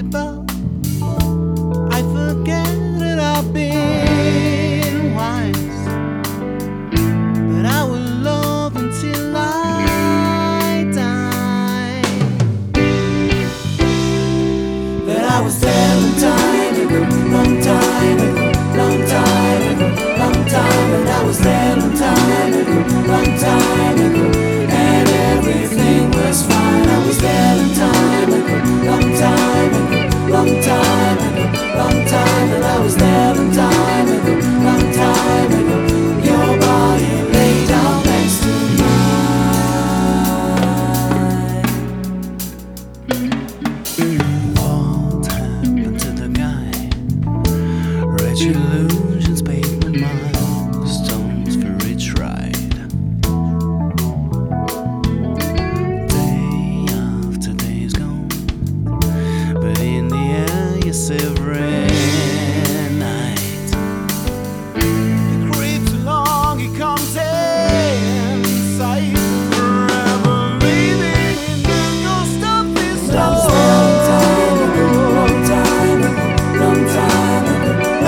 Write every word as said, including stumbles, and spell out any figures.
people. I forget that I've been wise, but I will love until I die. That I was there long time ago, long time ago, long time ago, long time. That I was there long time ago, long time ago, and everything was fine. I was there long time ago, long time ago, long time ago, long time. That I was there long time ago, long time ago. Your body lay down next to mine. What happened to the guy? Rich illusions paid my milestones for each ride. Day after day is gone, but in the air you separate.